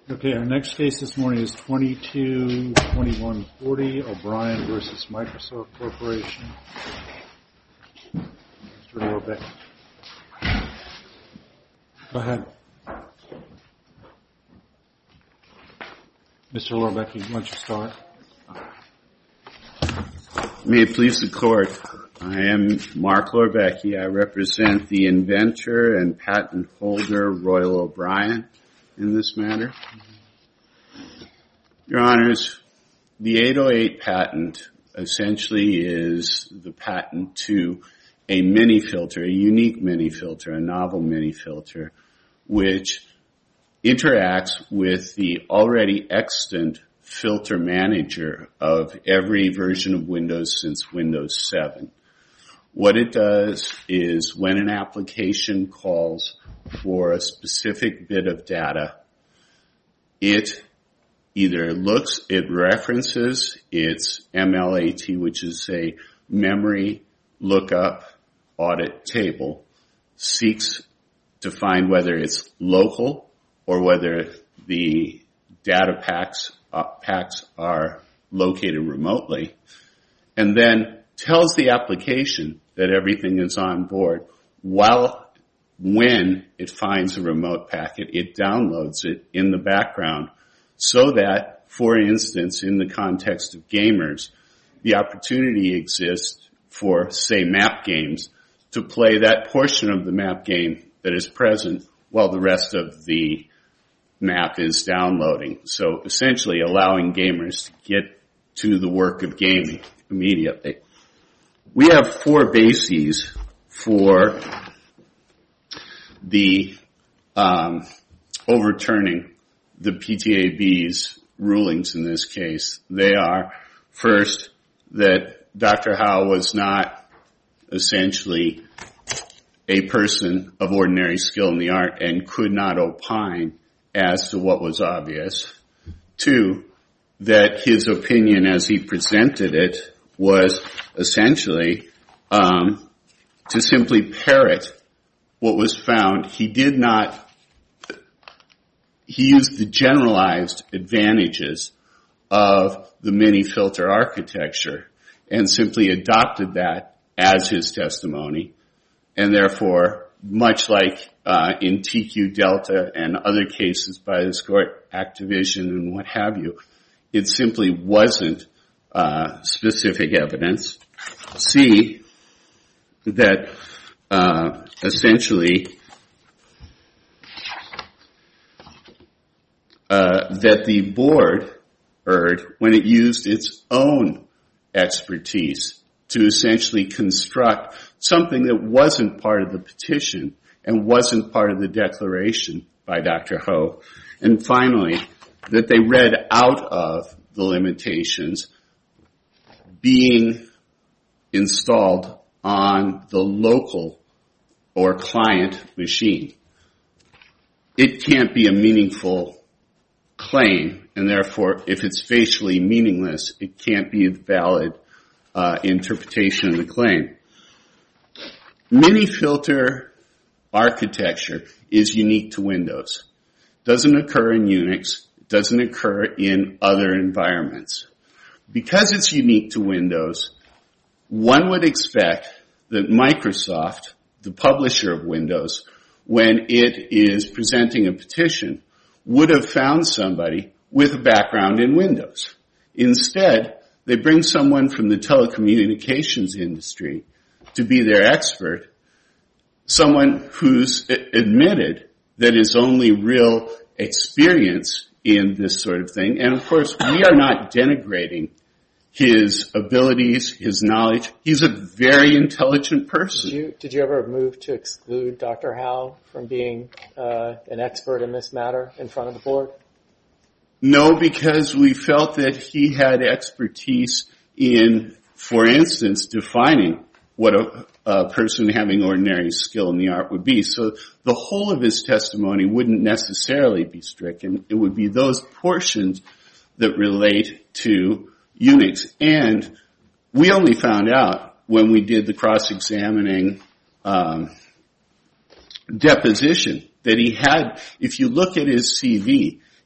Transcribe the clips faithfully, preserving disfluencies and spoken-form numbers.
Okay, our next case this morning is twenty-two twenty-one forty, O'Brien versus Microsoft Corporation. Mister Lorbeck. Go ahead. Mister Lorbeck, why don't you start? May it please the Court, I am Mark Lorbecky. I represent the inventor and patent holder, Royal O'Brien, in this matter. Your Honors, the eight oh eight patent essentially is the patent to a mini filter, a unique mini filter, a novel mini filter, which interacts with the already extant filter manager of every version of Windows since Windows seven. What it does is when an application calls for a specific bit of data, it either looks, it references its M L A T, which is a memory lookup audit table, seeks to find whether it's local or whether the data packs, uh, packs are located remotely, and then tells the application that everything is on board. While when it finds a remote packet, it downloads it in the background so that, for instance, in the context of gamers, the opportunity exists for, say, map games to play that portion of the map game that is present while the rest of the map is downloading. So essentially allowing gamers to get to the work of gaming immediately. We have four bases for the um, overturning the P T A B's rulings in this case. They are, first, that Doctor Howe was not essentially a person of ordinary skill in the art and could not opine as to what was obvious. Two, that his opinion as he presented it was essentially um, to simply parrot what was found. He did not, he used the generalized advantages of the mini filter architecture and simply adopted that as his testimony, and therefore, much like uh, in T Q Delta and other cases by this court, Activision and what have you, it simply wasn't uh, specific evidence. C, that uh, essentially uh, that the board erred when it used its own expertise to essentially construct something that wasn't part of the petition and wasn't part of the declaration by Doctor Howe. And finally, that they read out of the limitations being installed on the local or client machine. It can't be a meaningful claim, and therefore, if it's facially meaningless, it can't be a valid uh, interpretation of the claim. Mini filter architecture is unique to Windows. Doesn't occur in Unix, doesn't occur in other environments. Because it's unique to Windows, one would expect that Microsoft, the publisher of Windows, when it is presenting a petition, would have found somebody with a background in Windows. Instead, they bring someone from the telecommunications industry to be their expert, someone who's admitted that his only real experience in this sort of thing. And of course, we are not denigrating his abilities, his knowledge. He's a very intelligent person. Did you, did you ever move to exclude Doctor Howe from being uh, an expert in this matter in front of the board? No, because we felt that he had expertise in, for instance, defining what a, a person having ordinary skill in the art would be. So the whole of his testimony wouldn't necessarily be stricken. It would be those portions that relate to Unix. And we only found out when we did the cross-examining um, deposition that he had, if you look at his C V,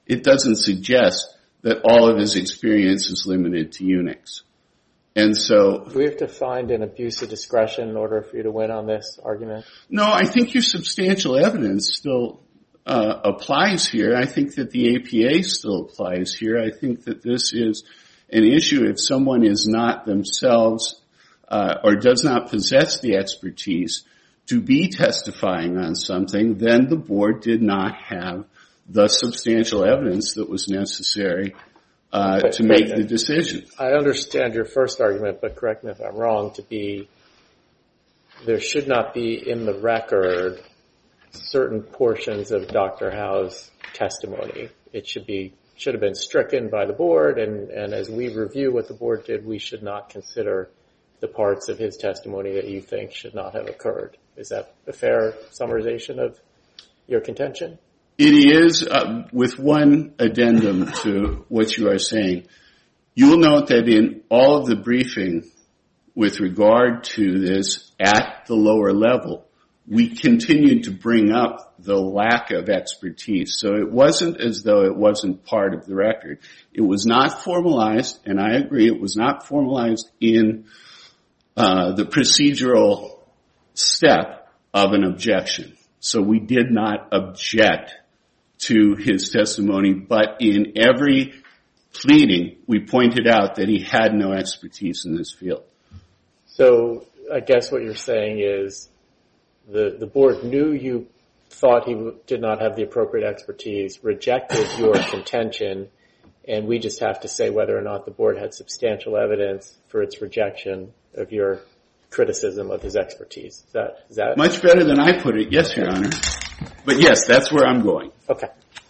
it doesn't suggest that all of his experience is limited to Unix. And so... Do we have to find an abuse of discretion in order for you to win on this argument? No, I think your substantial evidence still uh, applies here. I think that the A P A still applies here. I think that this is an issue if someone is not themselves uh, or does not possess the expertise to be testifying on something, then the board did not have the substantial evidence that was necessary uh, but, to make but, the decision. I understand your first argument, but correct me if I'm wrong, to be there should not be in the record certain portions of Doctor Howe's testimony. It should be should have been stricken by the board, and, and as we review what the board did, we should not consider the parts of his testimony that you think should not have occurred. Is that a fair summarization of your contention? It is, uh, with one addendum to what you are saying. You will note that in all of the briefing with regard to this at the lower level, we continued to bring up the lack of expertise. So it wasn't as though it wasn't part of the record. It was not formalized, and I agree, it was not formalized in uh, the procedural step of an objection. So we did not object to his testimony, but in every pleading, we pointed out that he had no expertise in this field. So I guess what you're saying is the, the board knew you thought he did not have the appropriate expertise, rejected your contention, and we just have to say whether or not the board had substantial evidence for its rejection of your criticism of his expertise. Is that, is that much better than I put it? Yes, Your Honor. But yes, that's where I'm going. Okay.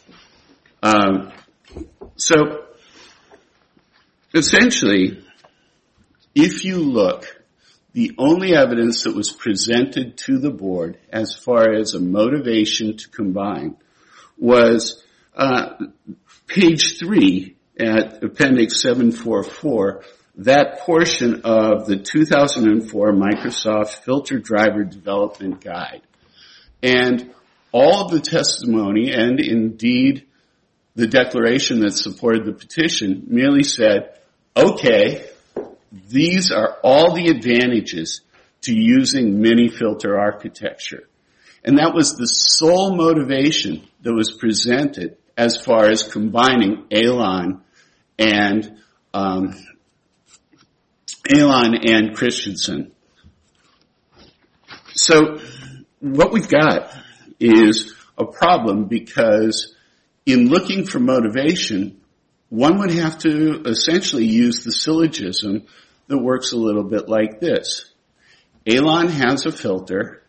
Um, so, essentially, if you look, the only evidence that was presented to the board as far as a motivation to combine was uh, page three at Appendix seven forty-four, that portion of the two thousand four Microsoft Filter Driver Development Guide. And all of the testimony, and indeed the declaration that supported the petition, merely said, okay, these are all the advantages to using mini-filter architecture. And that was the sole motivation that was presented as far as combining Alon and um, Alon and Christensen. So what we've got is a problem, because in looking for motivation, one would have to essentially use the syllogism that works a little bit like this. Alon has a filter.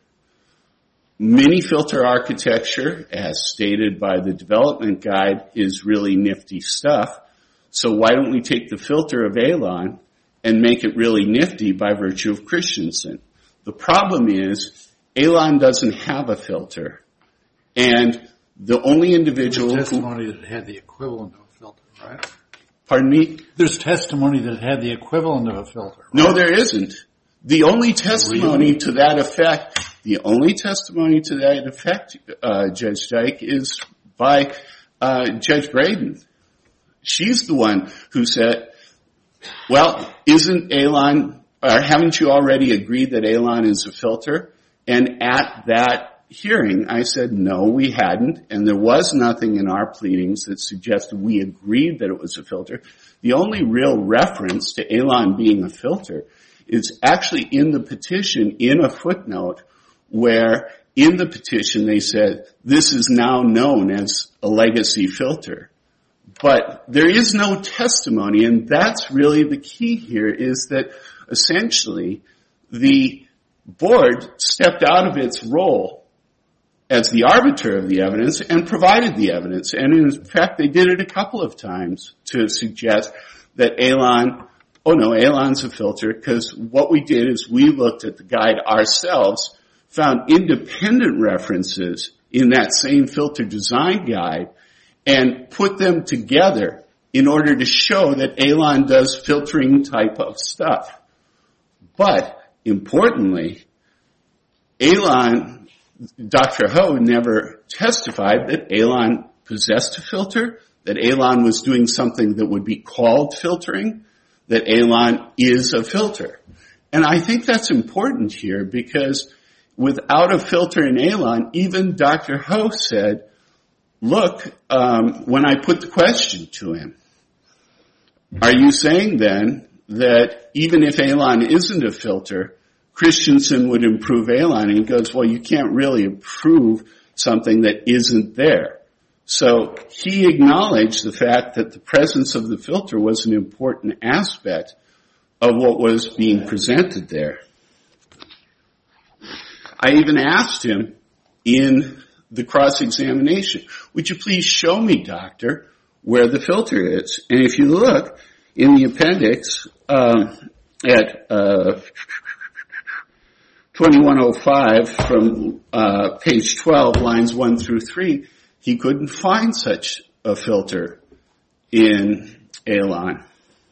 Mini-filter architecture, as stated by the development guide, is really nifty stuff. So why don't we take the filter of Alon and make it really nifty by virtue of Christensen? The problem is Alon doesn't have a filter. And the only individual There's testimony who... that it had the equivalent of a filter, right? Pardon me? There's testimony that it had the equivalent of a filter, right? No, there isn't. The only testimony Really? to that effect, the only testimony to that effect, uh, Judge Dyke, is by uh, Judge Braden. She's the one who said, well, isn't Alon, or haven't you already agreed that Alon is a filter? And at that hearing, I said, no, we hadn't, and there was nothing in our pleadings that suggested we agreed that it was a filter. The only real reference to Alon being a filter is actually in the petition, in a footnote, where in the petition they said, this is now known as a legacy filter. But there is no testimony, and that's really the key here, is that essentially the board stepped out of its role as the arbiter of the evidence and provided the evidence. And in fact, they did it a couple of times to suggest that Alon, oh no, Alon's a filter, because what we did is we looked at the guide ourselves, found independent references in that same filter design guide, and put them together in order to show that Alon does filtering type of stuff. But importantly, Alon, Doctor Ho never testified that Alon possessed a filter, that Elan was doing something that would be called filtering, that Elan is a filter. And I think that's important here because without a filter in Elan, even Doctor Ho said, look, um, when I put the question to him, are you saying then that even if Elan isn't a filter, Christensen would improve Elan? And he goes, well, you can't really improve something that isn't there. So he acknowledged the fact that the presence of the filter was an important aspect of what was being presented there. I even asked him in the cross-examination, would you please show me, doctor, where the filter is? And if you look in the appendix um, at uh, twenty-one oh five from uh, page twelve, lines one through three, he couldn't find such a filter in Elan.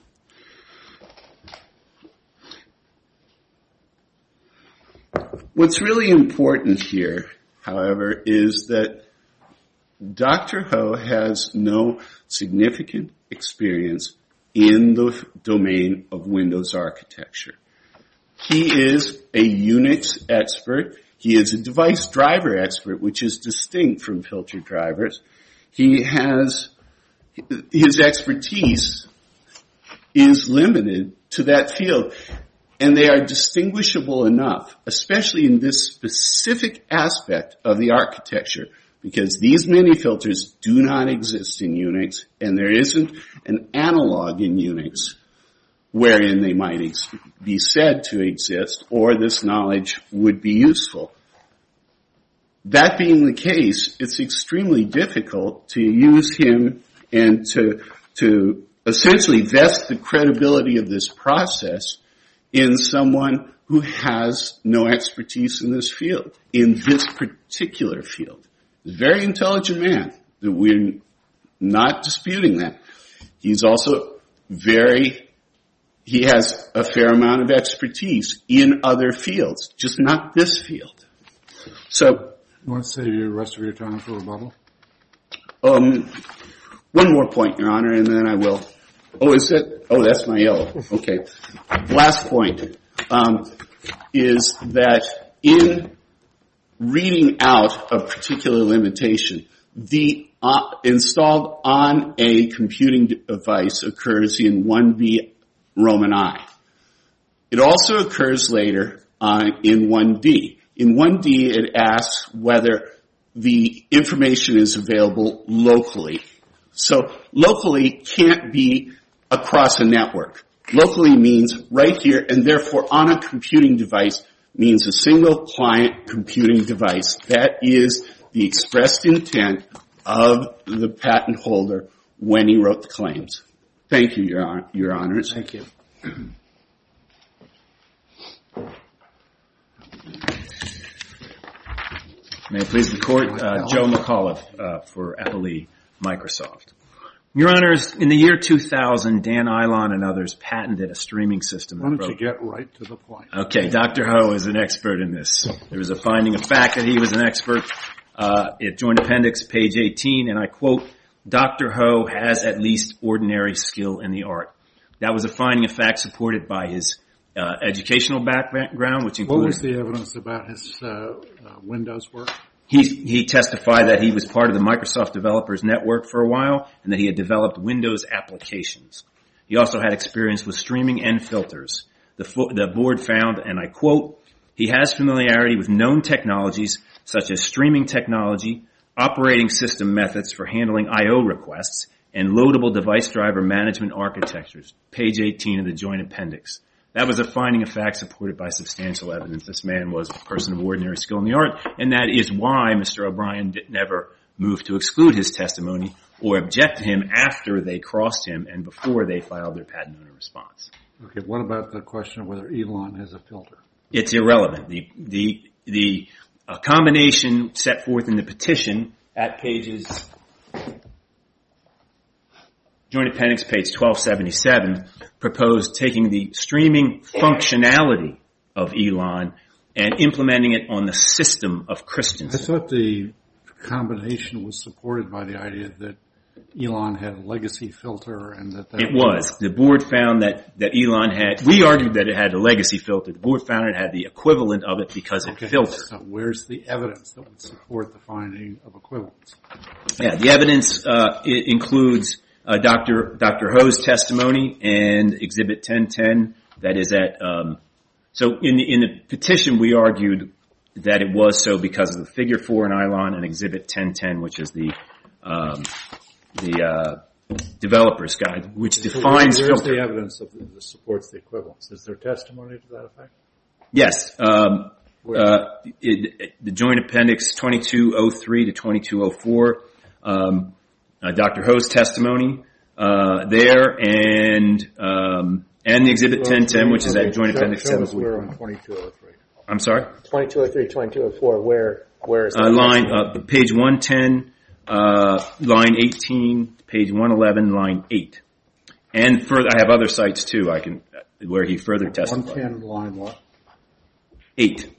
What's really important here, however, is that Doctor Ho has no significant experience in the domain of Windows architecture. He is a Unix expert. He is a device driver expert, which is distinct from filter drivers. He has, his expertise is limited to that field. And they are distinguishable enough, especially in this specific aspect of the architecture, because these mini filters do not exist in Unix, and there isn't an analog in Unix wherein they might ex- be said to exist, or this knowledge would be useful. That being the case, it's extremely difficult to use him and to, to essentially vest the credibility of this process in someone who has no expertise in this field, in this particular field. He's a very intelligent man. We're not disputing that. He's also very, he has a fair amount of expertise in other fields, just not this field. So, you want to save the rest of your time for rebuttal? Um, one more point, Your Honor, and then I will. Oh, is it? Oh, that's my yellow. Okay. Last point um, is that in reading out a particular limitation, the uh, installed on a computing device occurs in one B Roman I. It also occurs later uh, in one D. In one D, it asks whether the information is available locally. So locally can't be across a network. Locally means right here, and therefore on a computing device means a single client computing device. That is the expressed intent of the patent holder when he wrote the claims. Thank you, Your, Hon- Your Honors. Thank you. May it please the Court, uh, Joe McAuliffe uh, for Applee Microsoft. Your Honors, in the year two thousand, Dan Ilon and others patented a streaming system. Why don't you get right to the point? Okay, Doctor Ho is an expert in this. There was a finding of fact that he was an expert uh, at Joint Appendix, page eighteen, and I quote, Doctor Ho has at least ordinary skill in the art. That was a finding of fact supported by his uh, educational background, which included... What was the evidence about his uh, uh, Windows work? He, he testified that he was part of the Microsoft Developers Network for a while and that he had developed Windows applications. He also had experience with streaming and filters. The, fo- the board found, and I quote, he has familiarity with known technologies such as streaming technology, operating system methods for handling I O requests, and loadable device driver management architectures, page eighteen of the Joint Appendix. That was a finding of fact supported by substantial evidence. This man was a person of ordinary skill in the art, and that is why Mister O'Brien did never moved to exclude his testimony or object to him after they crossed him and before they filed their patent owner response. Okay, what about the question of whether Elon has a filter? It's irrelevant. The the the uh, combination set forth in the petition at pages Joint Appendix, page twelve seventy-seven, proposed taking the streaming functionality of Elon and implementing it on the system of I Christensen. thought the combination was supported by the idea that Elon had a legacy filter and that, that It was. The board found that, that Elon had, we argued that it had a legacy filter. The board found it had the equivalent of it because it okay, filtered. So where's the evidence that would support the finding of equivalence? Yeah, the evidence uh, it includes uh, Doctor Doctor Ho's testimony and Exhibit ten ten. That is at. Um, so in the in the petition, we argued that it was so because of the Figure four in Elon and Exhibit ten ten, which is the um, the uh, developer's guide, which So defines where, where's filter. the evidence of the, that supports the equivalence? Is there testimony to that effect? Yes. Um, uh, it, it, the Joint Appendix twenty-two oh three to twenty-two oh four, um, uh, Doctor Ho's testimony uh, there, and um, and the Exhibit ten ten, which is okay, at Joint show, Appendix show seven us where forty-four. on twenty-two oh three. I'm sorry? twenty-two oh three, twenty-two oh four, where, where is that? Uh, line, uh, page one ten, uh, line eighteen, page one eleven, line eight. And further, I have other sites too, I can, where he further testified. one ten line what? eight.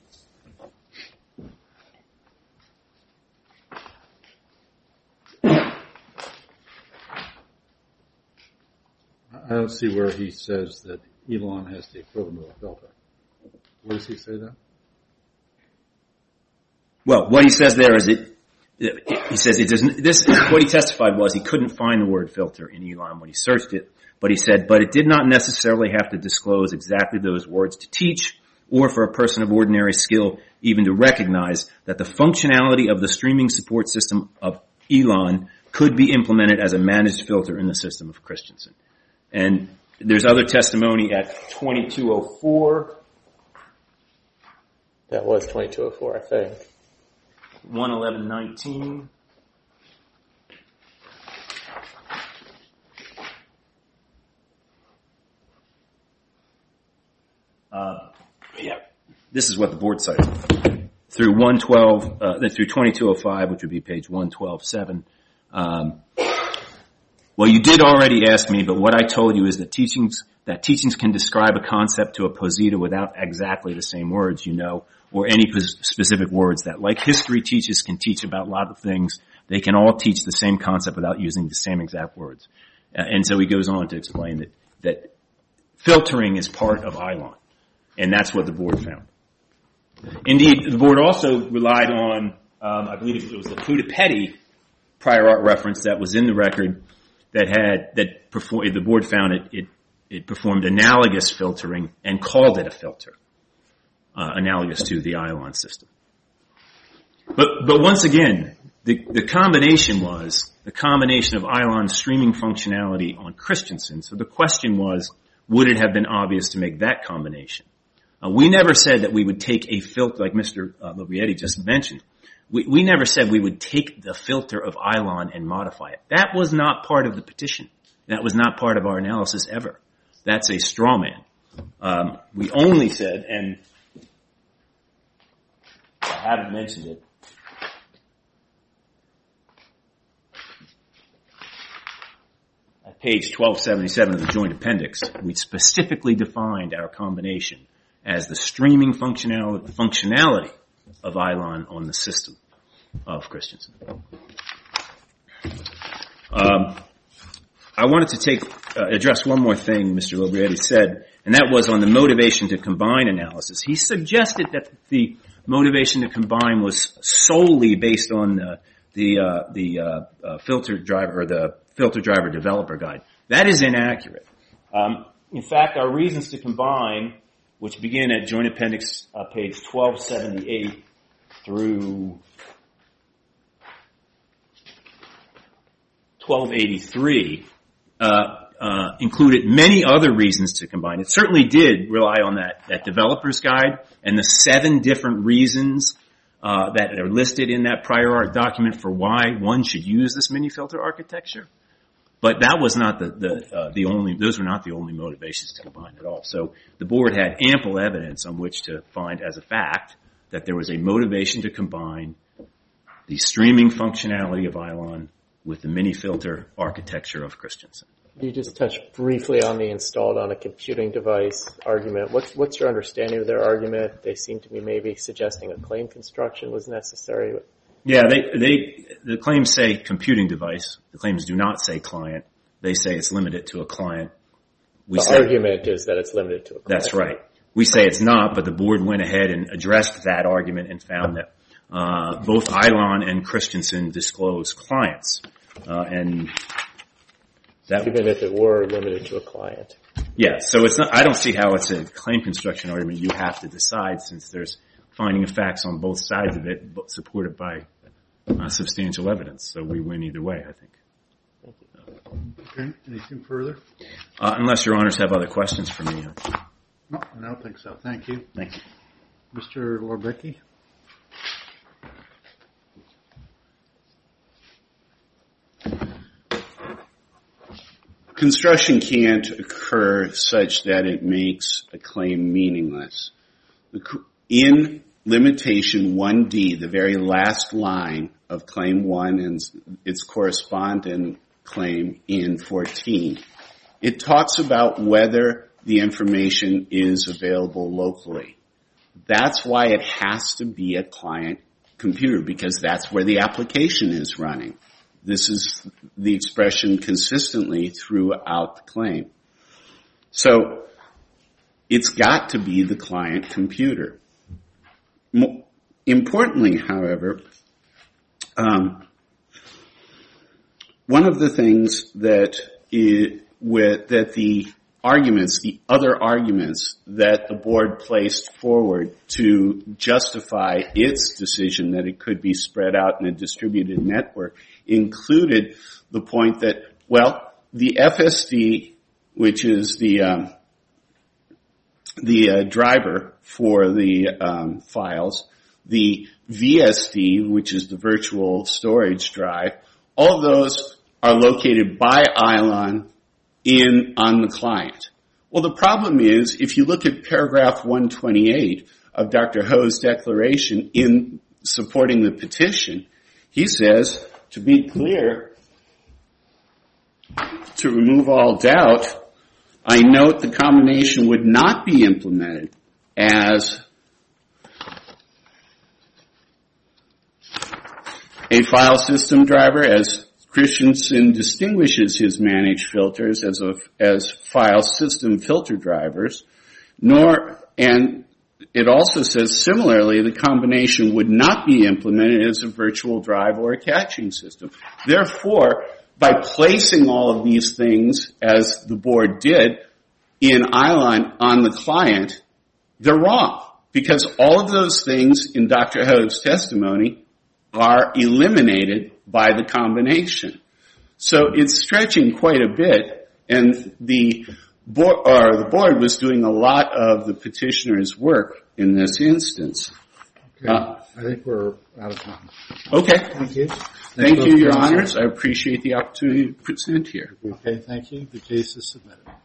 I don't see where he says that Elon has the equivalent of a filter. Where does he say that? Well, what he says there is it, it he says it doesn't, this, what he testified was he couldn't find the word filter in Elon when he searched it, but he said, but it did not necessarily have to disclose exactly those words to teach or for a person of ordinary skill even to recognize that the functionality of the streaming support system of Elon could be implemented as a managed filter in the system of Christensen. And there's other testimony at twenty-two oh four. That was twenty-two oh four, I think. one eleven nineteen. Uh, yeah, this is what the board cited. Through one twelve, uh, through twenty-two oh five, which would be page one twelve seven. Um, well, you did already ask me, but what I told you is that teachings, that teachings can describe a concept to a posita without exactly the same words, you know, or any specific words that, like history teachers can teach about a lot of things, they can all teach the same concept without using the same exact words. Uh, and so he goes on to explain that, that filtering is part of Elon, and that's what the board found. Indeed, the board also relied on, um, I believe it was the Pudipedi prior art reference that was in the record that had, that performed, the board found it, it, it performed analogous filtering and called it a filter. Uh, analogous to the Elon system. But, but once again, the, the combination was the combination of Elon's streaming functionality on Christensen. So the question was, would it have been obvious to make that combination? Uh, we never said that we would take a filter, like Mister Uh, Lobrietti just mentioned. We, we never said we would take the filter of Elon and modify it. That was not part of the petition. That was not part of our analysis ever. That's a straw man. Um, we only said, and I haven't mentioned it. At page twelve seventy-seven of the joint appendix, we specifically defined our combination as the streaming functionality, functionality of Elon on the system of Christensen. Um, I wanted to take uh, address one more thing Mister Lobrietti said, and that was on the motivation to combine analysis. He suggested that the motivation to combine was solely based on the the uh, the uh, uh, filter driver or the filter driver developer guide. That is inaccurate. Um, in fact, our reasons to combine, which begin at Joint Appendix uh, page twelve seventy-eight through twelve eighty-three, uh, uh, included many other reasons to combine. It certainly did rely on that, that developer's guide and the seven different reasons uh, that are listed in that prior art document for why one should use this mini filter architecture. But that was not the the, uh, the only; those were not the only motivations to combine at all. So the board had ample evidence on which to find as a fact that there was a motivation to combine the streaming functionality of Elon with the mini filter architecture of Christensen. You just touched briefly on the installed on a computing device argument. What's what's your understanding of their argument? They seem to be maybe suggesting a claim construction was necessary. Yeah, they, they, the claims say computing device. The claims do not say client. They say it's limited to a client. We the say, argument is that it's limited to a client. That's right. We say it's not, but the board went ahead and addressed that argument and found that uh, both Eilon and Christensen disclose clients. Uh, and that, even if it were limited to a client. Yeah, so it's not, I don't see how it's a claim construction argument. You have to decide, since there's finding of facts on both sides of it, but supported by uh, substantial evidence. So we win either way, I think. Okay, anything further? Uh, unless your honors have other questions for me. No, I don't think so. Thank you. Thank you. Mister Lorbecki? Construction can't occur such that it makes a claim meaningless. In limitation one D, the very last line of claim one and its corresponding claim in fourteen, it talks about whether the information is available locally. That's why it has to be a client computer, because that's where the application is running. This is the expression consistently throughout the claim. So it's got to be the client computer. More importantly, however, um, one of the things that is, with, that the arguments, the other arguments that the board placed forward to justify its decision that it could be spread out in a distributed network included the point that, well, the F S D, which is the um, the uh, driver for the um, files, the V S D, which is the virtual storage drive, all of those are located by Eilon in on the client. Well, the problem is, if you look at paragraph one twenty-eight of Doctor Ho's declaration in supporting the petition, he says, to be clear, to remove all doubt, I note the combination would not be implemented as a file system driver, as Christensen distinguishes his managed filters as a, as file system filter drivers, nor, and it also says similarly, the combination would not be implemented as a virtual drive or a caching system. Therefore, by placing all of these things, as the board did, in Eilon on the client, they're wrong, because all of those things in Doctor Ho's testimony are eliminated by the combination. So it's stretching quite a bit, and the board, or the board was doing a lot of the petitioner's work in this instance. Okay. Uh, I think we're out of time. Okay. Thank you. Thank you, Your Counsel. Honors. I appreciate the opportunity to present here. Okay, thank you. The case is submitted.